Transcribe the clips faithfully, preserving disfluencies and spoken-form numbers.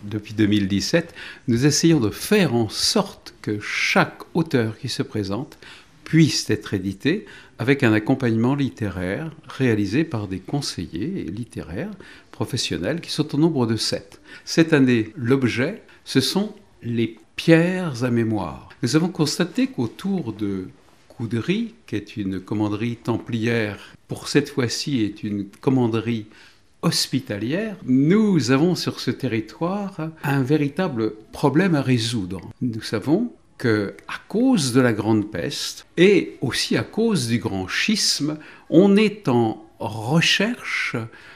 depuis deux mille dix-sept, nous essayons de faire en sorte que chaque auteur qui se présente puisse être édité avec un accompagnement littéraire réalisé par des conseillers littéraires professionnels qui sont au nombre de sept. Cette année, l'objet, ce sont les pierres à mémoire. Nous avons constaté qu'autour de Coudry, qui est une commanderie templière, pour cette fois-ci est une commanderie hospitalière, nous avons sur ce territoire un véritable problème à résoudre. Nous savons qu'à cause de la grande peste et aussi à cause du grand schisme, on est en recherche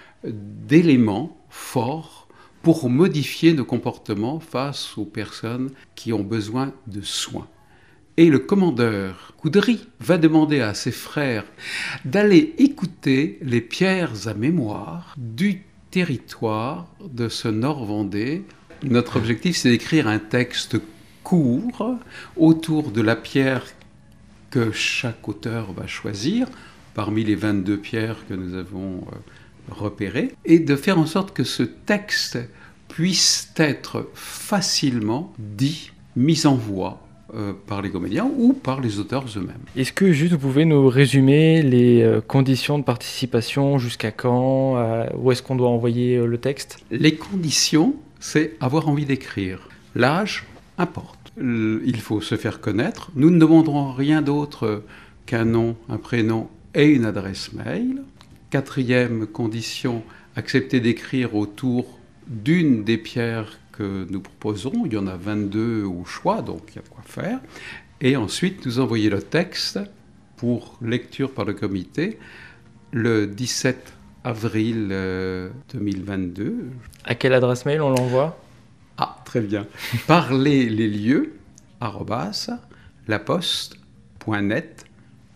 d'éléments forts pour modifier nos comportements face aux personnes qui ont besoin de soins. Et le commandeur Coudry va demander à ses frères d'aller écouter les pierres à mémoire du territoire de ce Nord-Vendée. Notre objectif, c'est d'écrire un texte court autour de la pierre que chaque auteur va choisir, parmi les vingt-deux pierres que nous avons repérées, et de faire en sorte que ce texte puisse être facilement dit, mis en voix, Euh, par les comédiens ou par les auteurs eux-mêmes. Est-ce que juste vous pouvez nous résumer les euh, conditions de participation, jusqu'à quand, euh, où est-ce qu'on doit envoyer euh, le texte ? Les conditions, c'est avoir envie d'écrire. L'âge importe. Il faut se faire connaître. Nous ne demanderons rien d'autre qu'un nom, un prénom et une adresse mail. Quatrième condition, accepter d'écrire autour d'une des pierres que nous proposons. Il y en a vingt-deux au choix, donc il y a de quoi faire. Et ensuite, nous envoyer le texte pour lecture par le comité le dix-sept avril deux mille vingt-deux. À quelle adresse mail on l'envoie ? Ah, très bien. Parler les lieux, arrobas, laposte point net.